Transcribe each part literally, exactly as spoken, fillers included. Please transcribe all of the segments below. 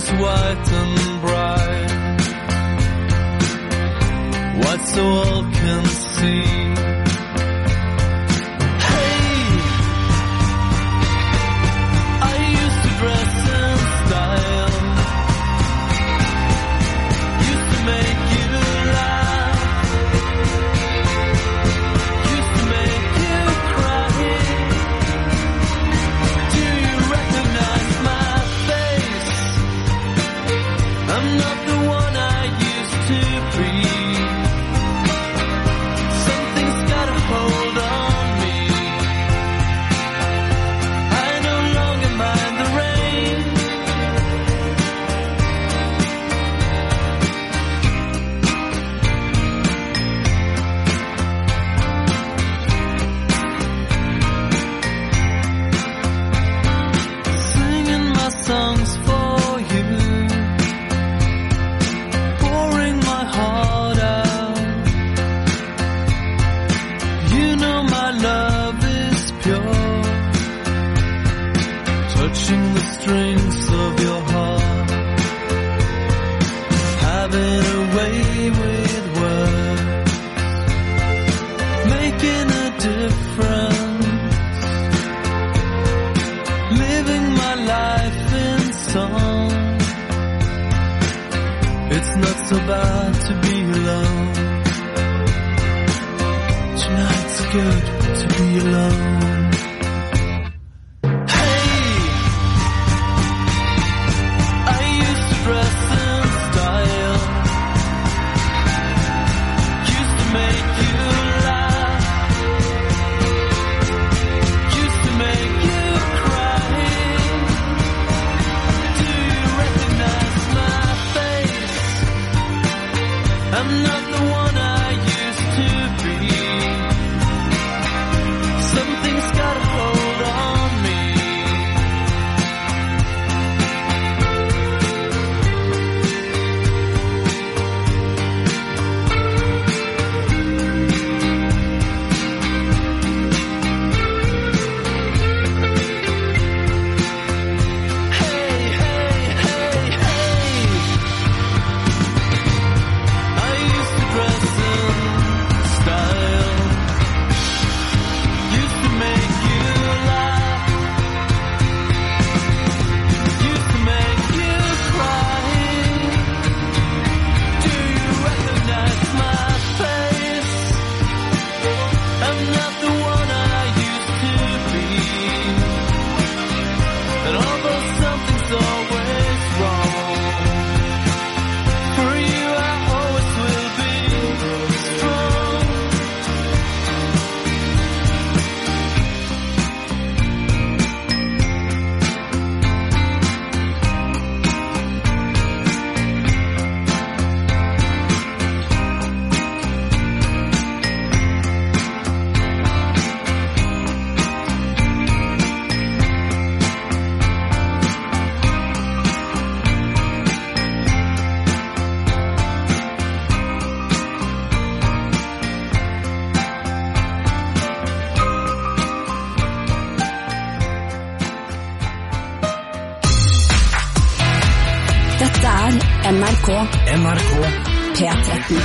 is white and bright, white so all can see. N R K N R K P tretten.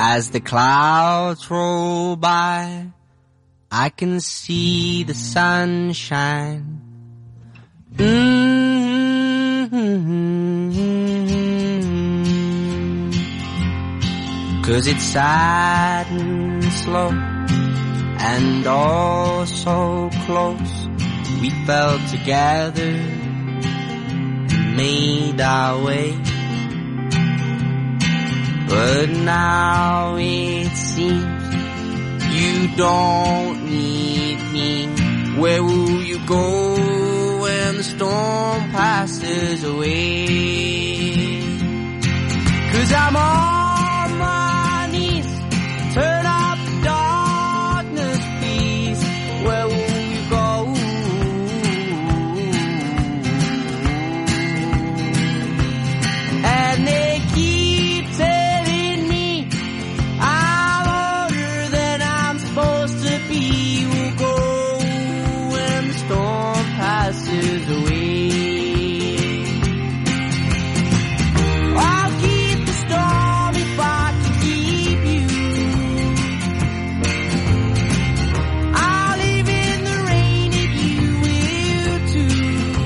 As the clouds roll by, I can see the sunshine. Mm-hmm. 'Cause it's sad and slow and all so close. We fell together, made our way. But now it seems you don't need me. Where will you go when the storm passes away? 'Cause I'm on my knees, turn up the darkness, please. Where will you go? And they keep telling me I'm older than I'm supposed to be. We'll go when the storm passes away. I'll keep the storm if I can keep you. I'll live in the rain if you will too.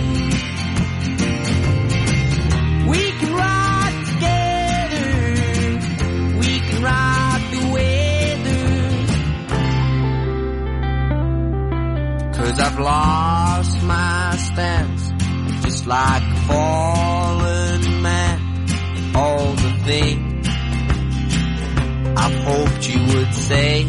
We can ride together, we can ride the weather. 'Cause I've lost my stance, just like a fallen man. All the things I've hoped you would say.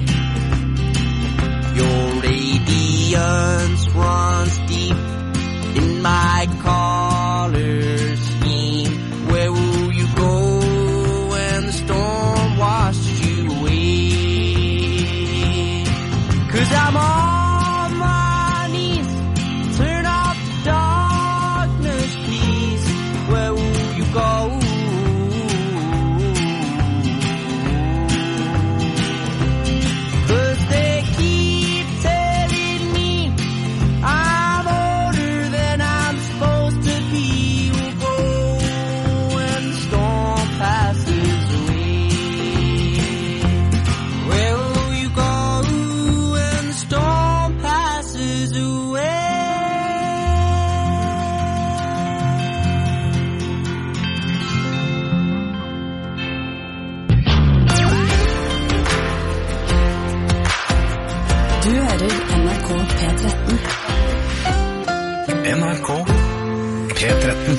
Your radiance runs deep in my color scheme. Where will you go when the storm washes you away? 'Cause I'm on my knees, turn off the darkness, please. Where will you go? 'Cause they keep telling me I'm older than I'm supposed to be. We'll go when the storm passes away. Where will you go when the storm passes away? Du hører N R K P tretten. N R K P tretten.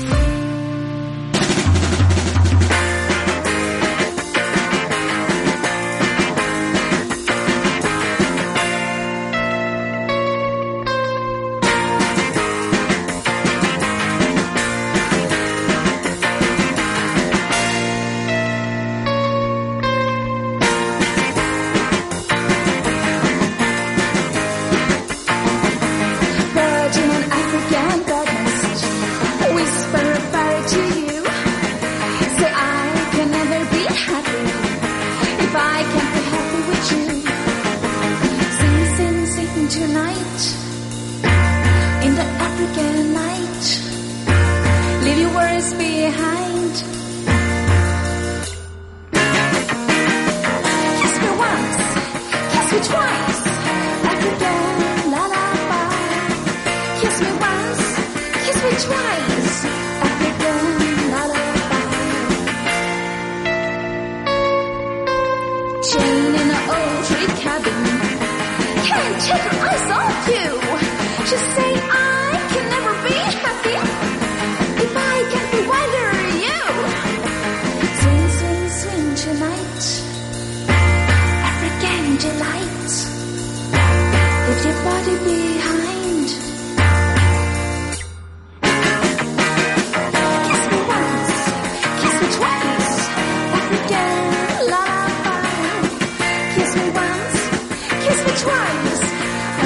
Virgin and African goddess, whisper a fairy to you. Say I can never be happy if I can't be happy with you. Sing, sing, sing tonight in the African night. Leave your worries behind. Kiss me once, kiss me twice, African lullaby. Kiss me once, kiss me twice, African lullaby. Jane in an old tree cabin can't take her eyes off you. Just say I can never be happy if I can't be wider you. Swing, swing, swing tonight, African delight. Leave your body behind. Kiss me once, kiss me twice, African lullaby. Kiss me once, kiss me twice,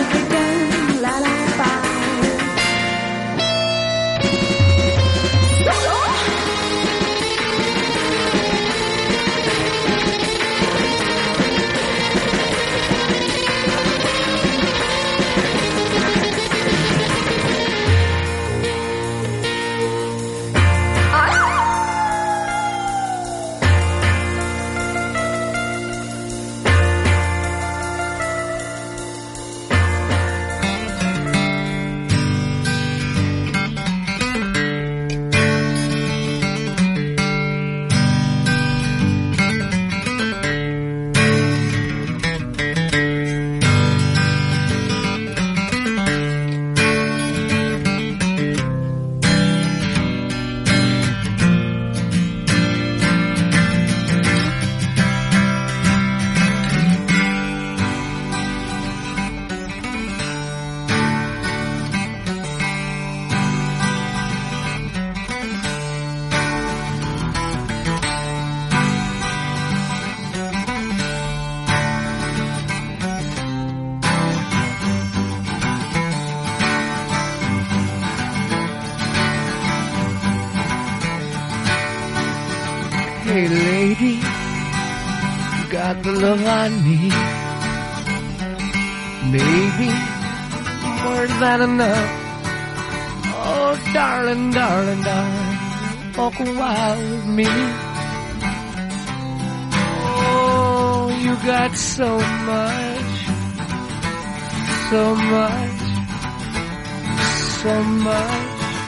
Hey lady, got the love I need. Baby, more than enough. Oh darling, darling, darling, walk a while with me. Oh, you got so much, so much, so much.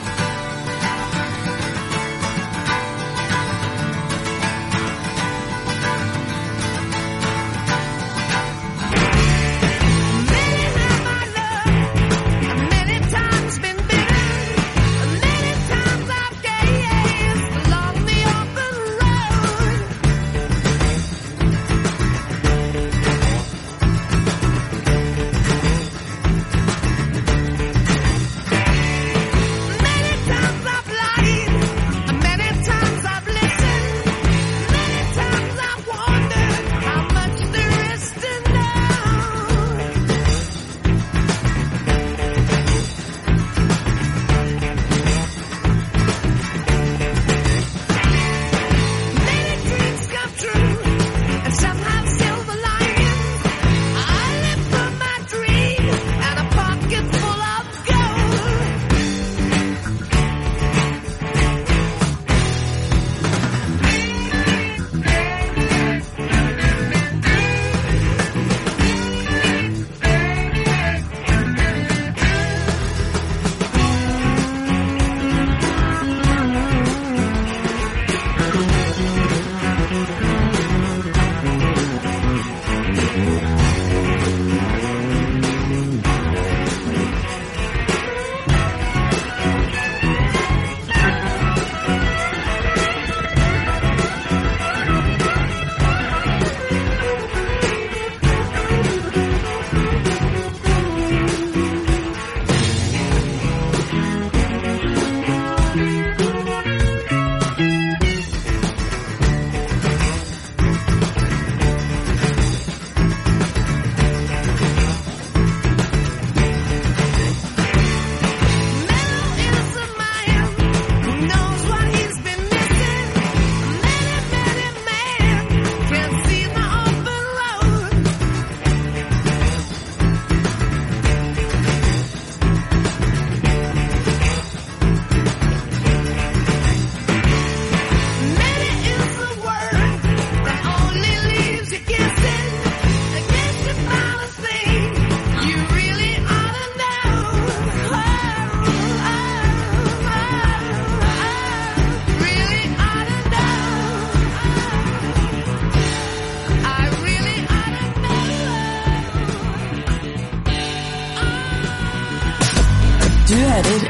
Du hører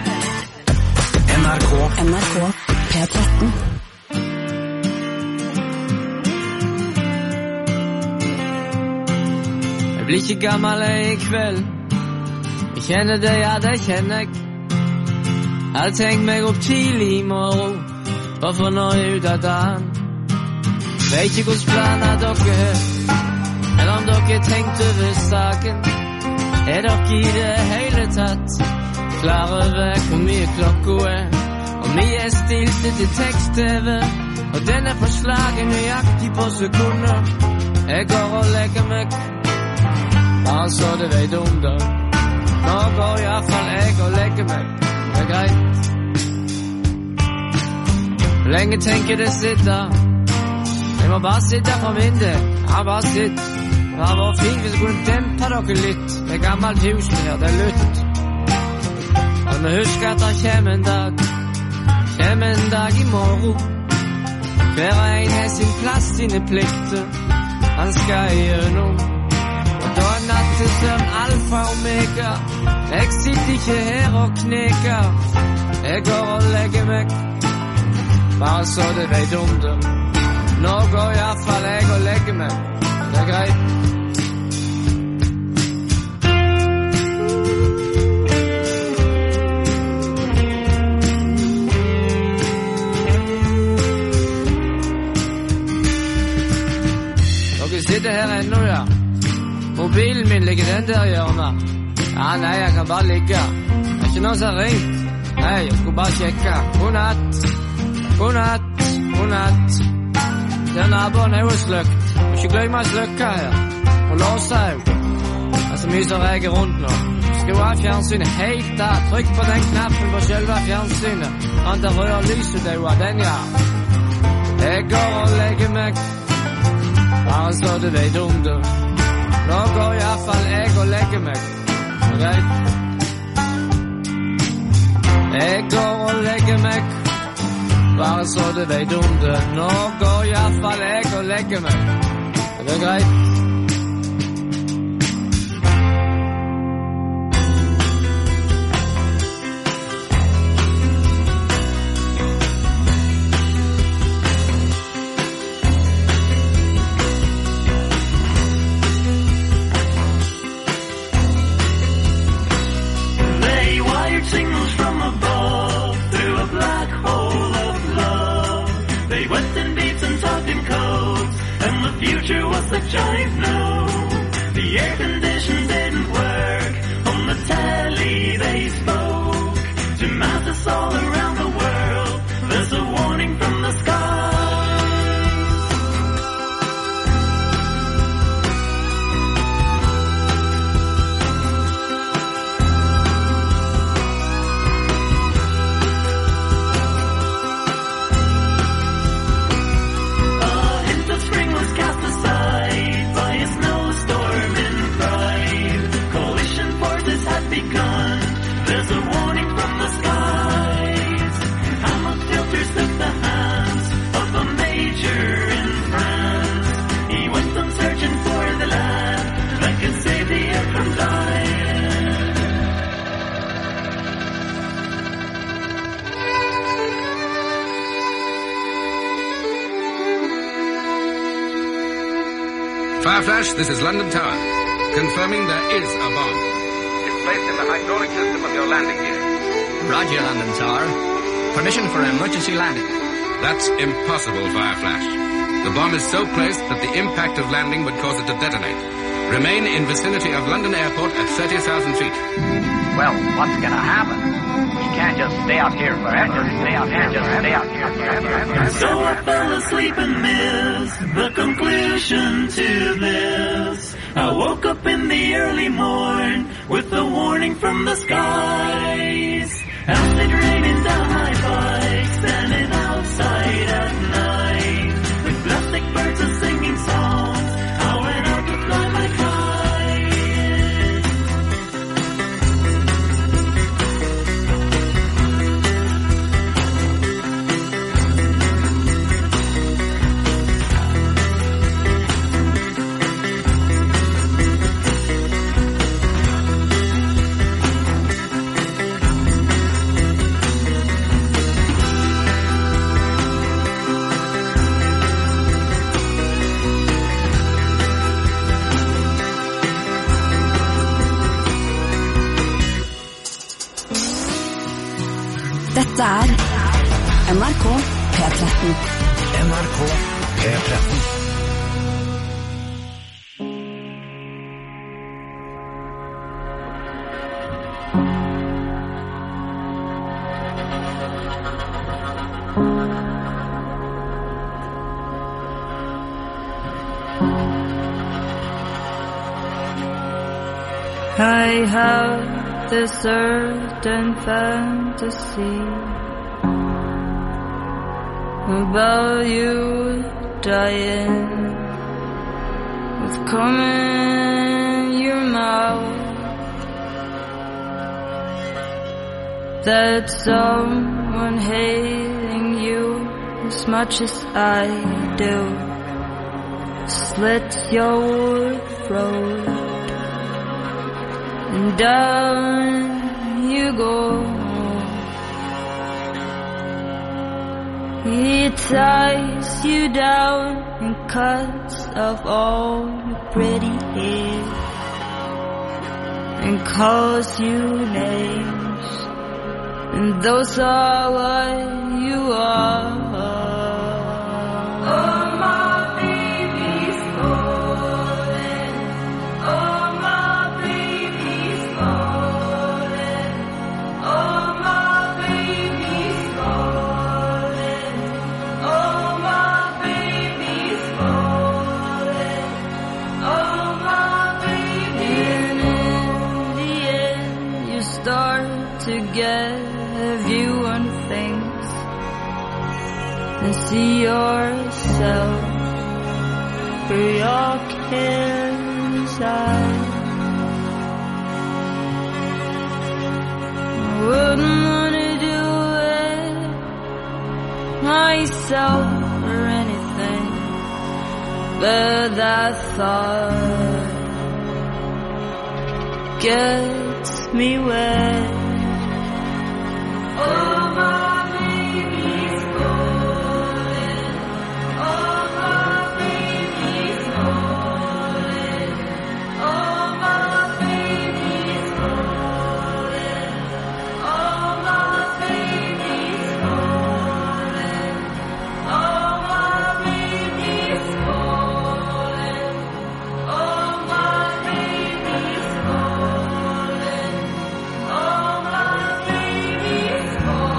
N R K N R K P tretten. Jeg blir ikke gammel i kveld. Jeg kjenner det, ja, det kjenner jeg. Jeg hadde tenkt meg opp tidlig i morgen, bare for å nå ut av dagen. Vet ikke hvordan planer dere har, eller om dere har tenkt over saken. Er dere i det hele tatt klar over hvor mye klokka er? Og vi er stilt til tekst-tv, og denne forslaget nøyaktig på sekunder. Jeg går og legger meg, bare så du vet om det. Nå går i hvert fall jeg og legger meg, det er greit. Hvor lenge tenker det sitter? Jeg må bare sitte for min del, ja, bare sitt. Det har vært fint hvis jeg kunne dempe dere litt. Det er gammelt hus her, det er lutt. Og vi husker at det kommer en dag, kommer en dag i morgen. Hver en har sin plass, sine plikter, han skal gjennom. Og da er nattesøvn alfa og omega. Jeg sitter ikke her og kneker, jeg går og legger meg, bare så du vet om det. Nå går i hvert fall jeg og legger meg, det er greit. Dere sitter her ennå, ja. Mobilen min ligger den der i hjørnet. Ja, nei, jeg kan bare ligge. Det er ikke noen som har ringt. Nei, jeg skulle bare sjekke. God natt. God natt. God natt. der naboen er jo sløkt. Må ikke glemme sløkka her. Og låse jo. Det er så mye som reger rundt nå. Skru av fjernsynet helt da. Trykk på den knappen på selve fjernsynet. Han der rører lyset det av den, ja. Jeg går og legger meg. Bare så du vet om det. Nå går i hvert fall jeg og legger meg. Greit? Jeg går og legger meg. Bare så du vet om det. Nå går i hvert fall jeg og legger meg. Er det greit? Fireflash, this is London Tower. Confirming there is a bomb. It's placed in the hydraulic system of your landing gear. Roger, London Tower. Permission for emergency landing. That's impossible, Fireflash. The bomb is so placed that the impact of landing would cause it to detonate. Remain in vicinity of London Airport at thirty thousand feet. Well, what's gonna happen? We can't just stay out here forever. Just stay out here, just stay out here forever. So I fell asleep and missed the conclusion to this. I woke up in the early morn with a warning from the skies. Acid raining down my bike, standing outside at night. With plastic birds and singing songs, I went out to fly my kite. Dette er N R K P tretten. N R K P tretten. I have this certain fantasy about you dying with cum in your mouth, that someone hating you as much as I do slit your throat and down you go. He ties you down and cuts off all your pretty hair and calls you names, and those are what you are. Oh, my baby's falling. Oh, my baby's falling. Oh, my baby's falling. Oh, my baby's and see yourself through your careless eyes. I wouldn't wanna do it myself or anything, but that thought gets me wet. Oh, my baby's falling. Oh, my baby's falling. Oh, my baby's falling. Oh, my baby's falling. Oh, my baby's falling. Oh, my baby's falling. Oh, my baby's falling.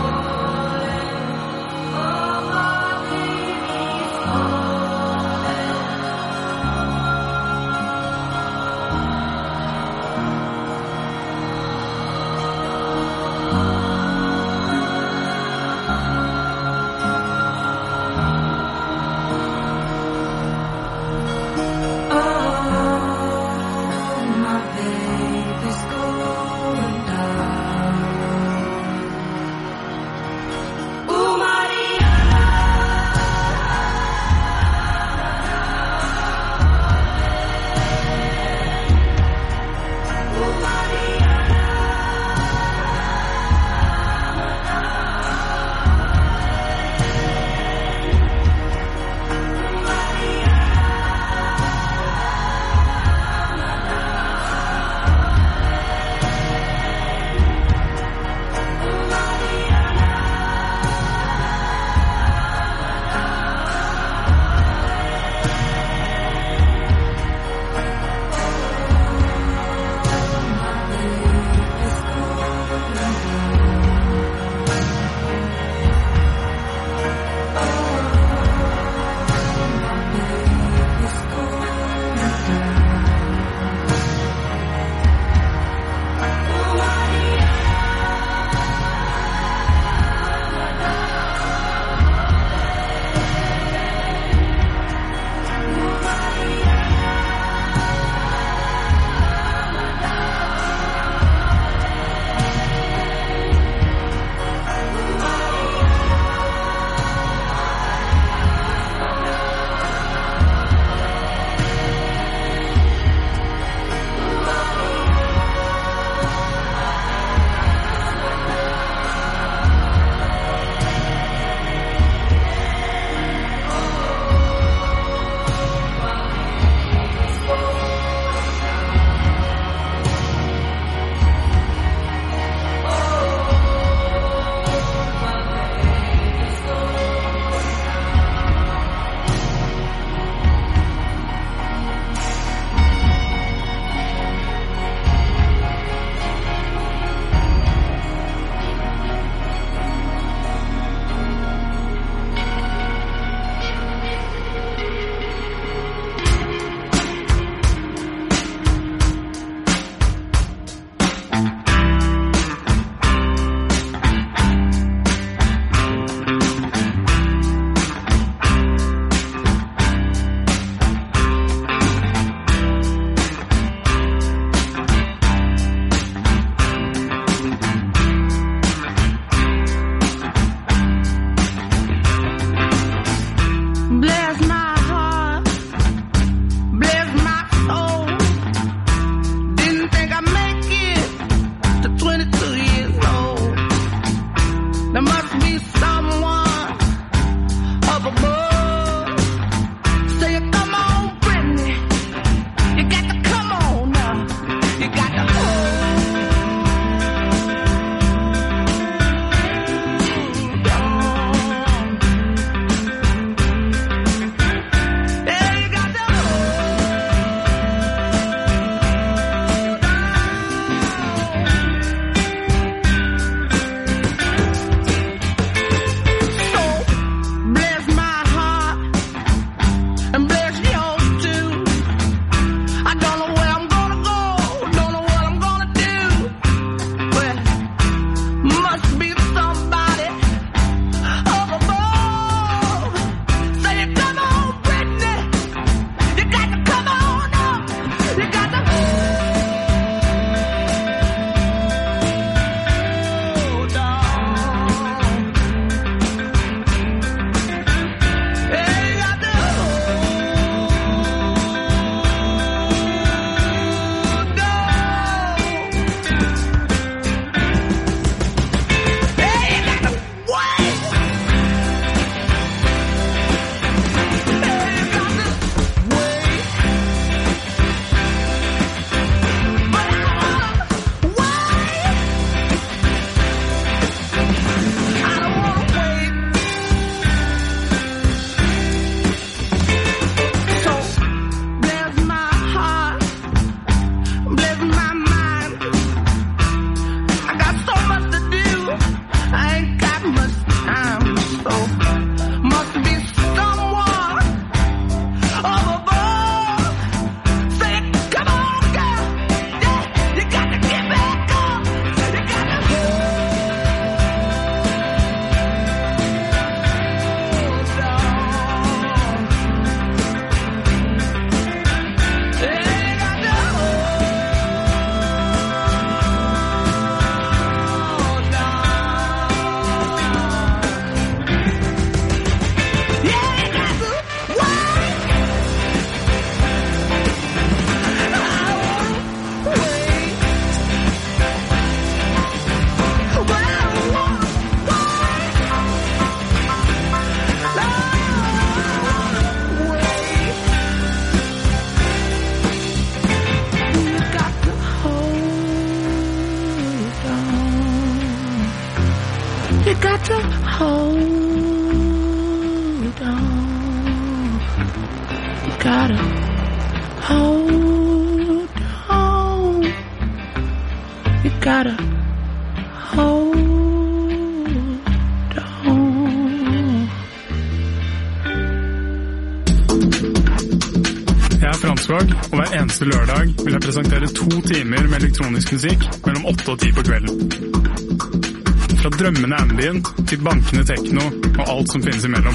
Eidskog, og hver eneste lørdag vil jeg presentere to timer med elektronisk musikk mellom åtte og ti på kvelden. Fra drømmende ambient til bankende tekno og alt som finnes imellom.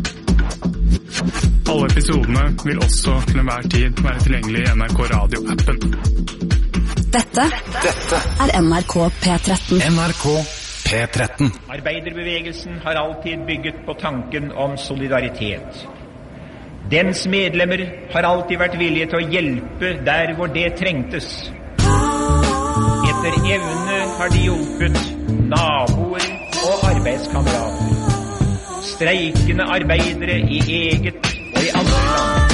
Alle episodene vil også til enhver tid være tilgjengelig i N R K Radio-appen. Dette, Dette er N R K P tretten. N R K P tretten. Arbeiderbevegelsen har alltid bygget på tanken om solidaritet. Dens medlemmer har alltid vært villige til å hjelpe der hvor det trengtes. Etter evne har de hjulpet naboer og arbeidskamerater, streikende arbeidere i eget og i andre land.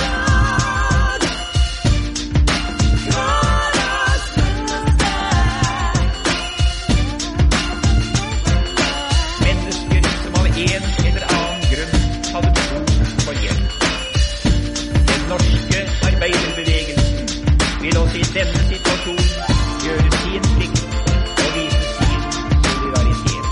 Mennesker som av en eller annen grunn hadde behov for hjelp. Den norske arbeiderbevegelsen vil også i denne situasjonen gjøre sin plikt og vise sin solidaritet.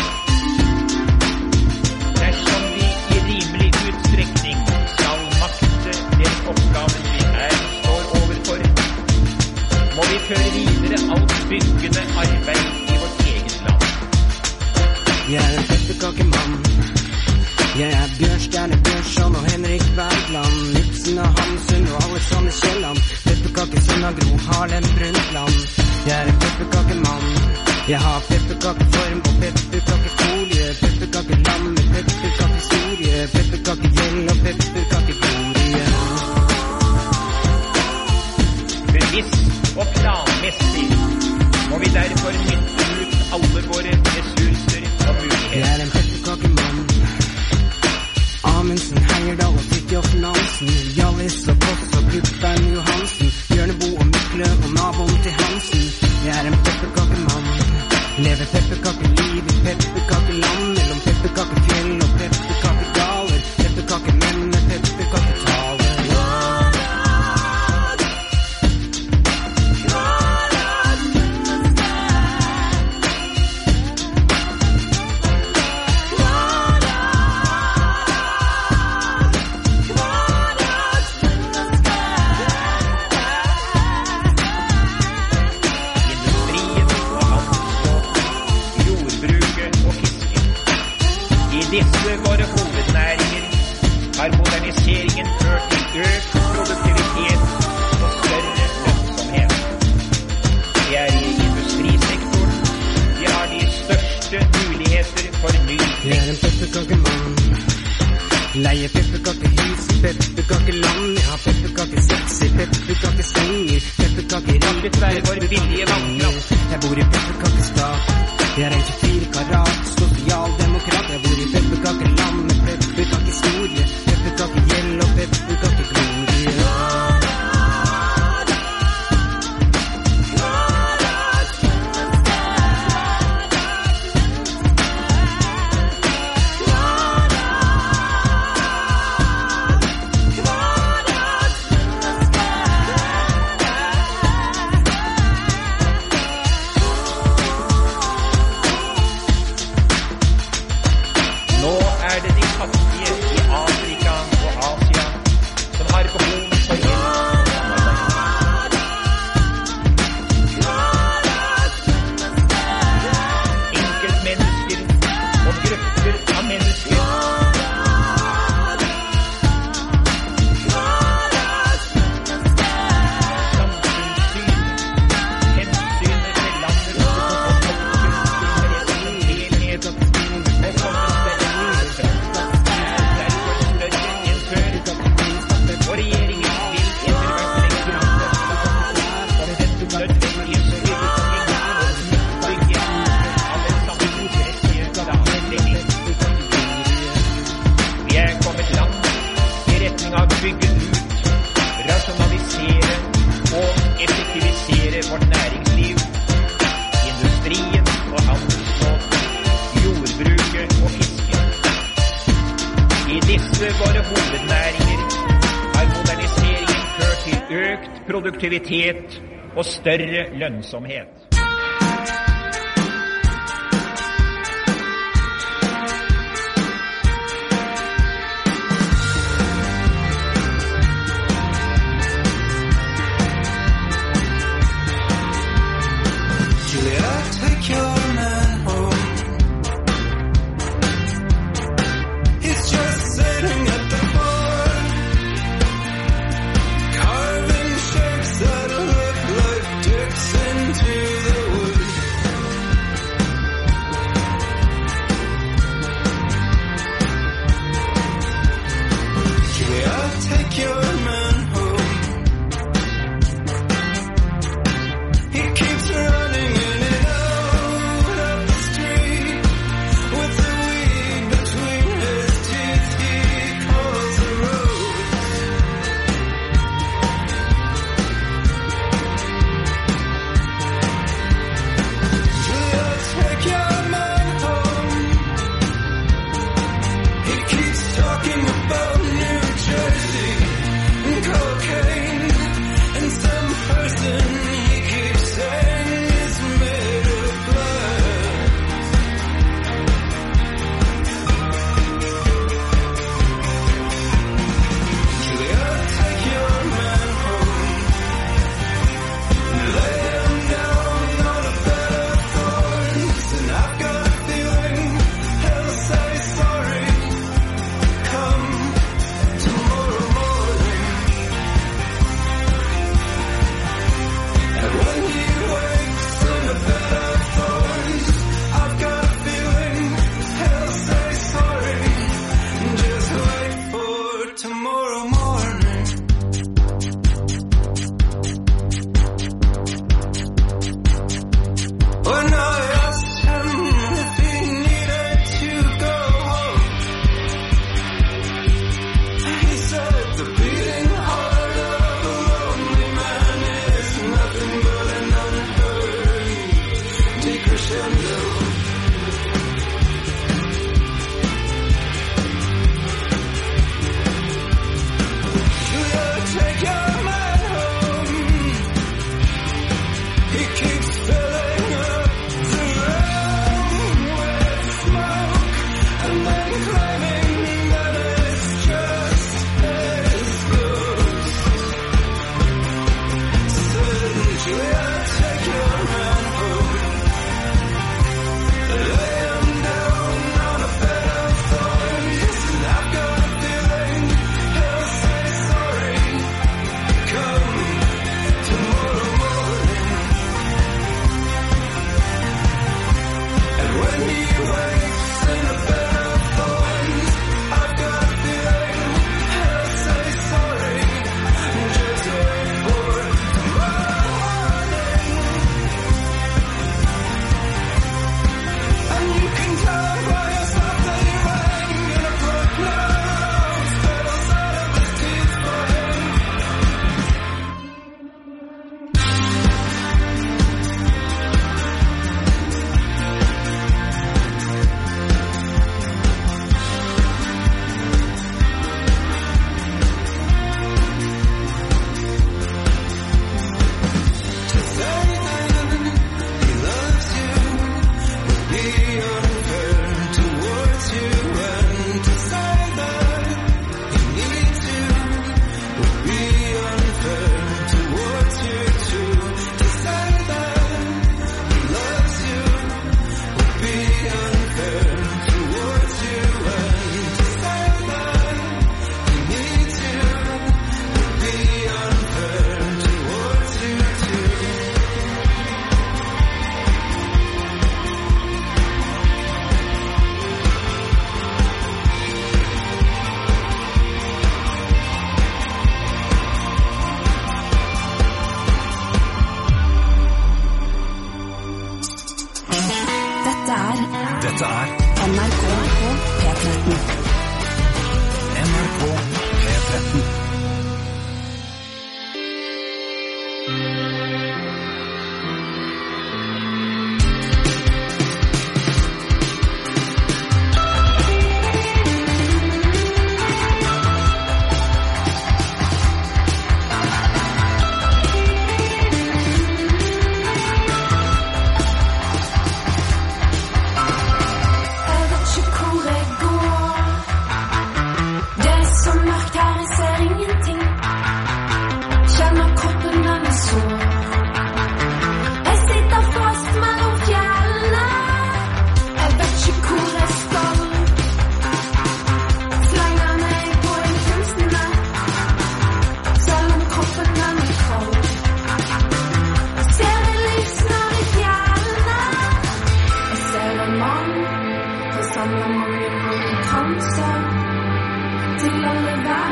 Dersom vi i rimelig utstrekning skal makte den oppgaven vi her står overfor, må vi føre videre alt byggende arbeid i vårt eget land. Jeg er en pepperkakemann. Jeg er Bjørnstjerne Bjørnson og Henrik Bergland, Nipsen og Hamsun og Alexander Kielland, pepperkakesønn av Gro Harlem Brundtland. Jeg er en pepperkakemann. Jeg har pepperkakeform og pepperkakefolie, pepperkakeland med pepperkakehistorie, pepperkakegjeld og pepperkakeglorie. Bevisst og planmessig må vi derfor nytte ut alle våre ressurser og muligheter. Jeg er en pepperkakemann. Amundsen, Heyerdahl og Fridtjof Nansen, Hjallis og Koss og Guttberg Johansen, Bjørneboe og Mykle og naboen til Hansen. Jeg er en pepperkakemann. Lever pepperkakeliv i pepperkakeland, mellom pepperkakefjell og pepperkakedaler, pepperkakemenn med pepperkaketaler. Disse våre hovednæringer har moderniseringen ført til økt produktivitet og større lønnsomhet. Det er i industrisektoren vi har de største muligheter for ny vekst. Jeg er en pepperkakemann. Leier pepperkakehus i pepperkakeland. Jeg har pepperkakesex i pepperkakesenger, pepperkakeramp og pepperkakevanger. Jeg bor i pepperkakestad. Jeg er en tjuefire karat sosialdemokrat. Jeg bor i pepperkakeland med pepperkakehistorie, pepperkakegjeld og pepperkakeglorie. Produktivitet og større lønnsomhet.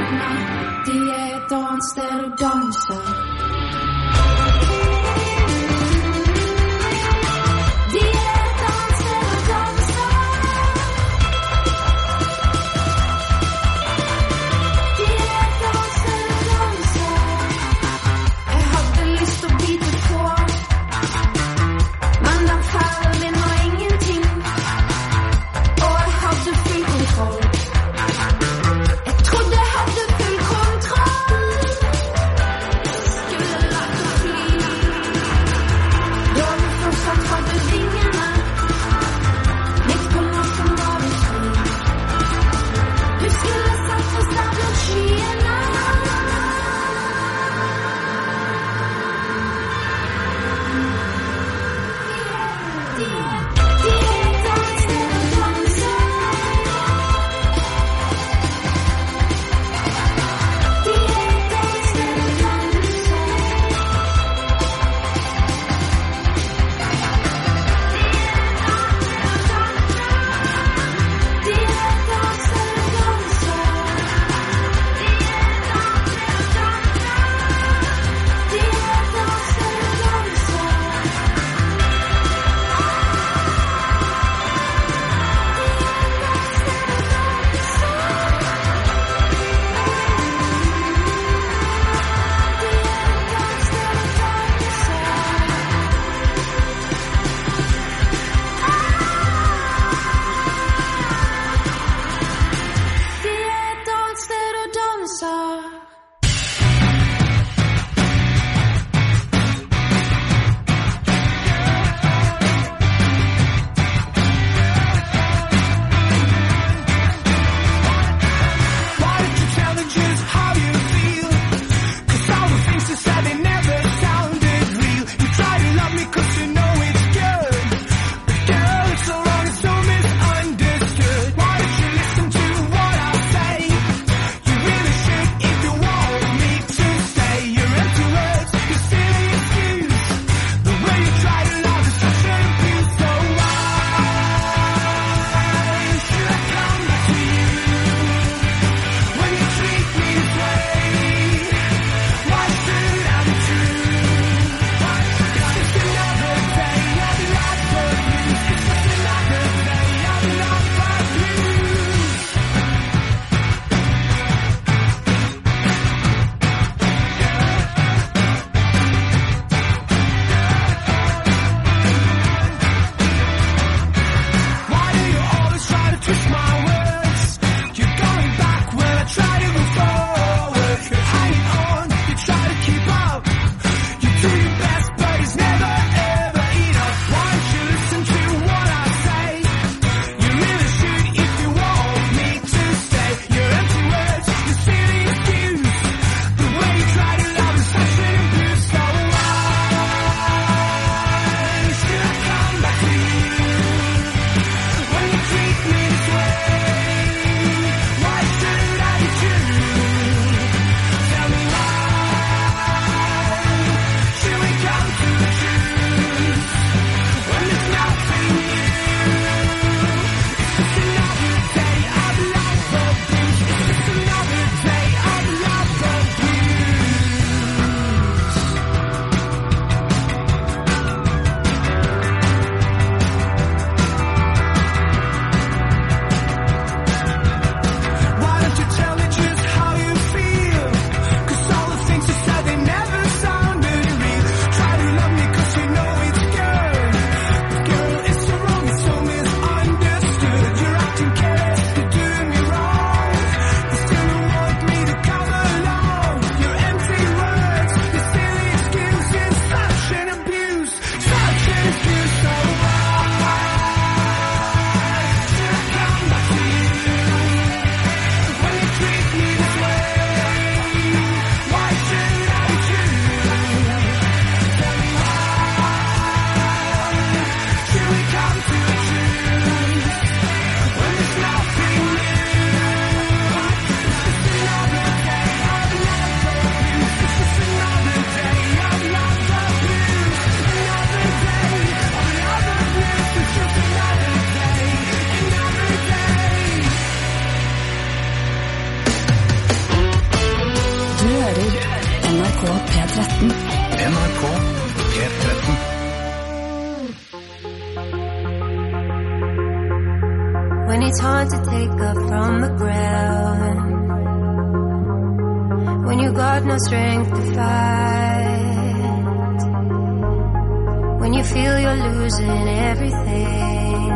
Nei, de er et annet sted å danse. De er et annet sted å danse. De er et annet sted å danse. Jeg hadde lyst å bite på, men den ferdig nå ingenting. Og jeg hadde full kontroll. Jeg trodde jeg hadde full kontroll. tretten. N R K P tretten. When it's hard to take up from the ground, when you got no strength to fight, when you feel you're losing everything,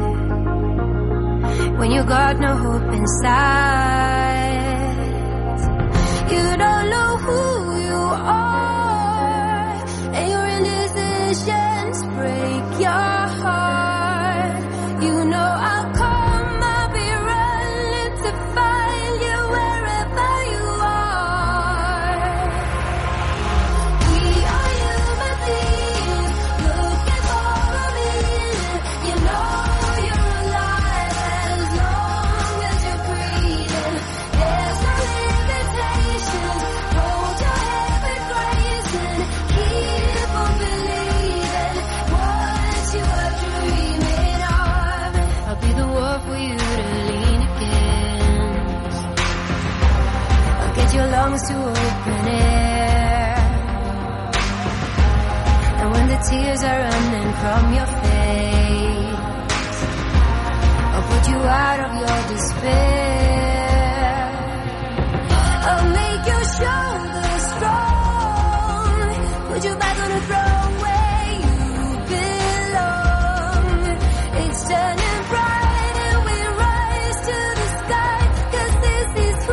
when you got no hope inside, you don't know who you are, and your indecisions break your heart. You know I'll come. Lungs to open air, and when the tears are running from your face, I'll put you out of your despair. I'll make your shoulders strong, put you back on the throne where you belong. It's turning bright and we rise to the sky, 'cause this is who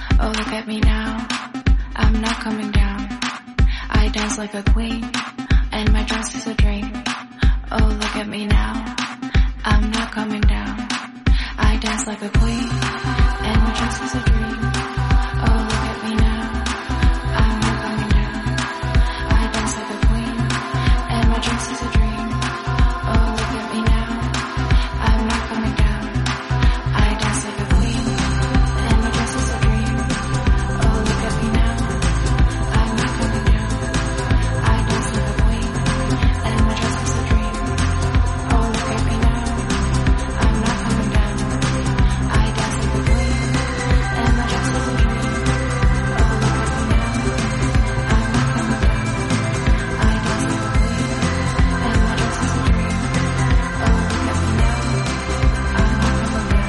dance like a queen, and my dress is a dream. Oh, look at me now, I'm not coming down. I dance like a queen, and my dress is a dream. Oh, look at me now, I'm not coming down. I dance like a queen, and my dress is a dream. Oh, look at me now, I'm not coming down. I dance like a queen, and my dress is a dream. Oh, look at me now, I'm not coming down. I dance like a queen, and my dress is a dream. Oh, look at me now, I'm not coming down. I dance like a queen, and my dress is a dream. Oh, look at me now, I'm not coming down. I dance like a queen, and my dress is a dream. Oh, look at me now, I'm not coming down.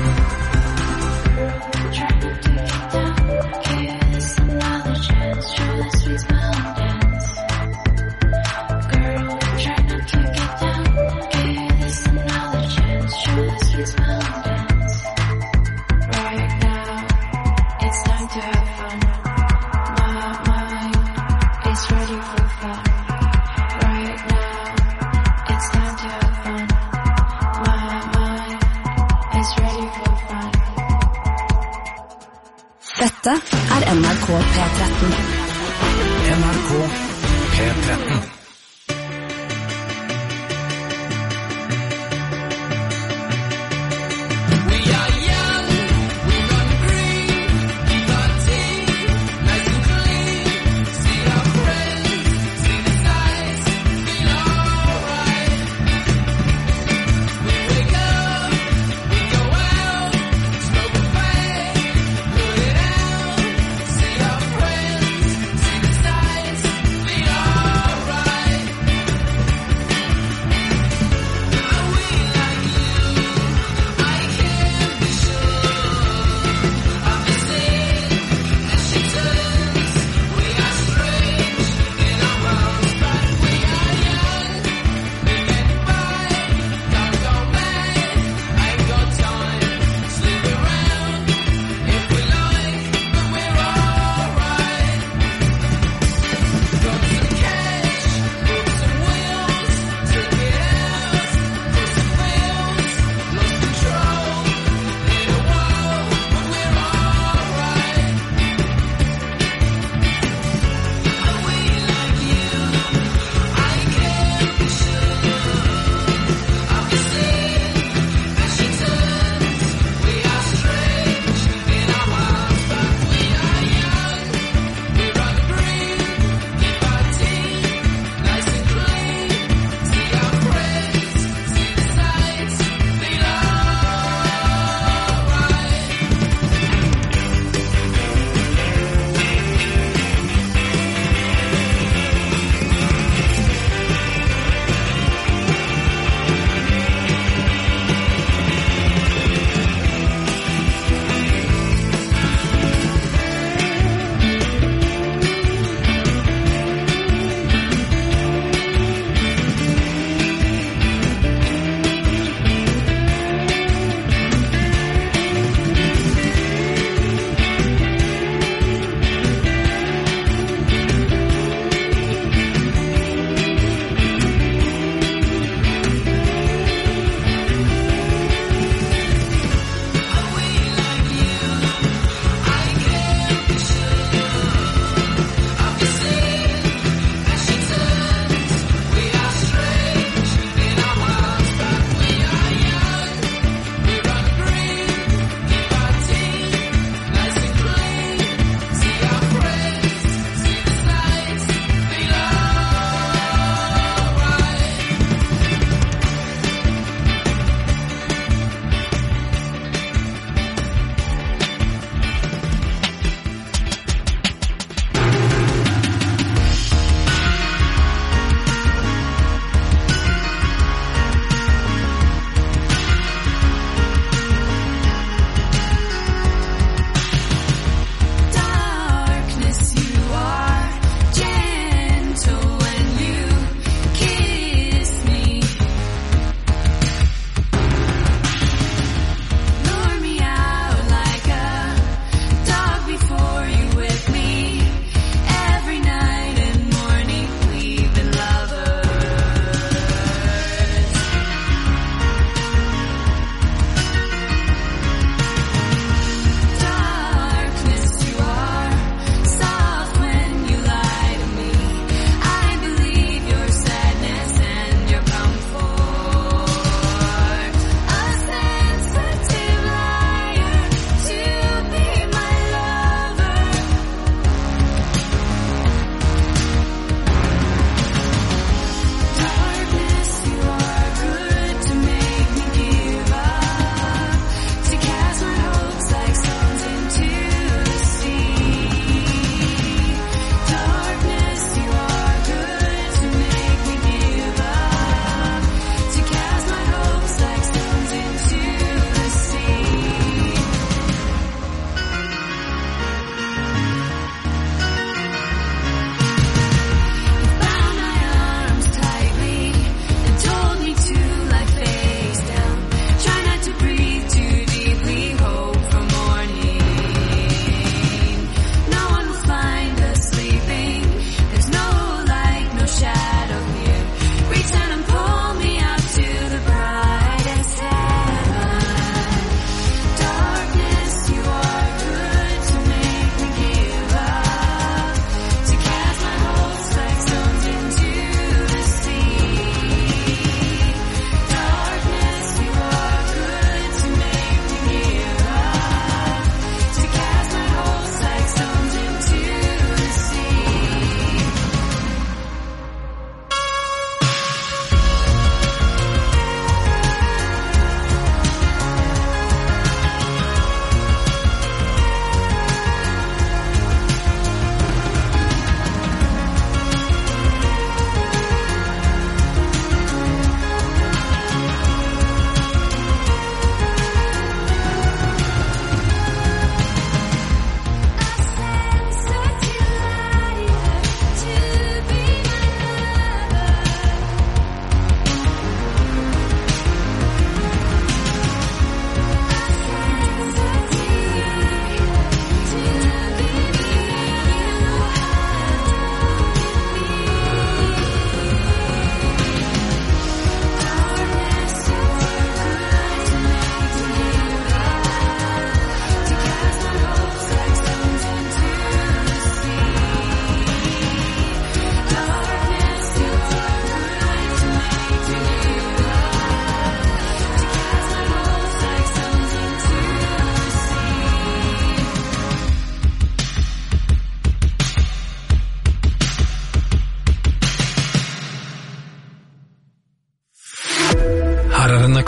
Try not to get down, give this another chance, show the sweet smile and dance. Girl, try not to get down, give this another chance, show the sweet smile and dance. Right now, it's time to have fun. My mind is ready for fun. Right now, it's time to have fun. My mind is ready for fun. Dette er N R K P tretten. N R K P tretten. Right.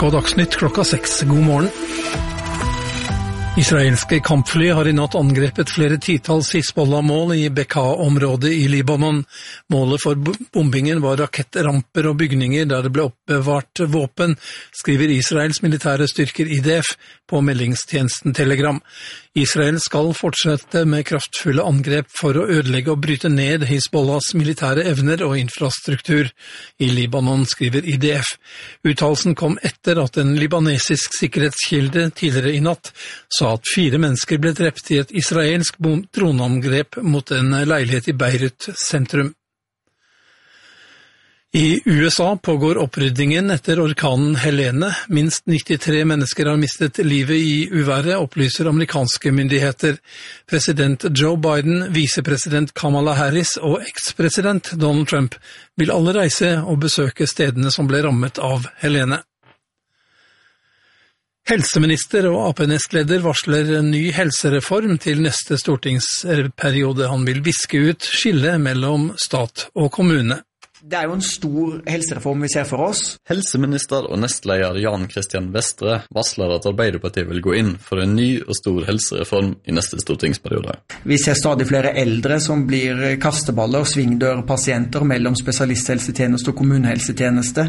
N R K Dagsnytt klokka seks. God morgen. Israelske kampfly har i natt angrepet flere titalls Hizbollah-mål i Bekaa-området i Libanon. Målet for bombingen var rakettramper og bygninger der det ble oppbevart våpen, skriver Israels militære styrker I D F på meldingstjenesten Telegram. Israel skal fortsette med kraftfulle angrep for å ødelegge og bryte ned Hizbollahs militære evner og infrastruktur. I Libanon, skriver I D F. Uttalelsen kom etter at en libanesisk sikkerhetskilde tidligere i natt sa at fire mennesker ble drept i et israelsk droneangrep mot en leilighet i Beirut sentrum. I U S A pågår oppryddingen etter orkanen Helene. Minst nittitre mennesker har mistet livet i uværet, opplyser amerikanske myndigheter. President Joe Biden, visepresident Kamala Harris og ekspresident Donald Trump vil alle reise og besøke stedene som ble rammet av Helene. Helseminister og A P-nestleder varsler en ny helsereform til neste stortingsperiode. Han vil viske ut skillet mellom stat og kommune. Det er jo en stor helsereform vi ser for oss. Helseminister og nestleder Jan Christian Vestre varsler at Arbeiderpartiet vil gå inn for en ny og stor helsereform i neste stortingsperiode. Vi ser stadig flere eldre som blir kasteballer, svingdørpasienter mellom spesialisthelsetjeneste og kommunehelsetjeneste.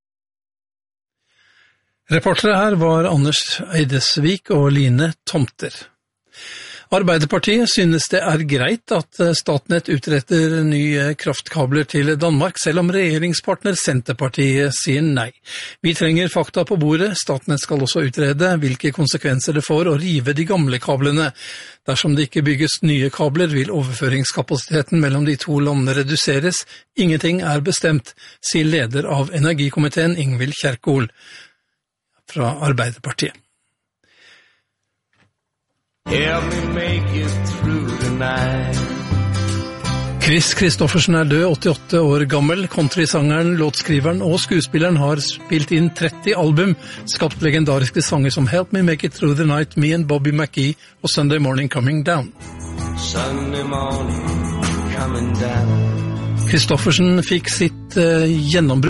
Reportere her var Anders Eidesvik og Line Tomter. Arbeiderpartiet synes det er greit at Statnett utretter nye kraftkabler til Danmark, selv om regjeringspartner Senterpartiet sier nei. Vi trenger fakta på bordet. Statnett skal også utrede hvilke konsekvenser det får å rive de gamle kablene. Dersom det ikke bygges nye kabler, vil overføringskapasiteten mellom de to landene reduseres. Ingenting er bestemt, sier leder av energikomiteen Ingvild Kjerkol fra Arbeiderpartiet. Help me make it through the night. Chris Kristoffersen er død, åttiåtte år gammel. Countrysangeren, låtskriveren og skuespilleren har spilt inn tretti album, skapt legendariske sanger som Help Me Make It Through the Night, Me and Bobby McGee og Sunday Morning Coming Down. Sunday morning coming down. Kristoffersen fikk sitt uh, gjennombrudd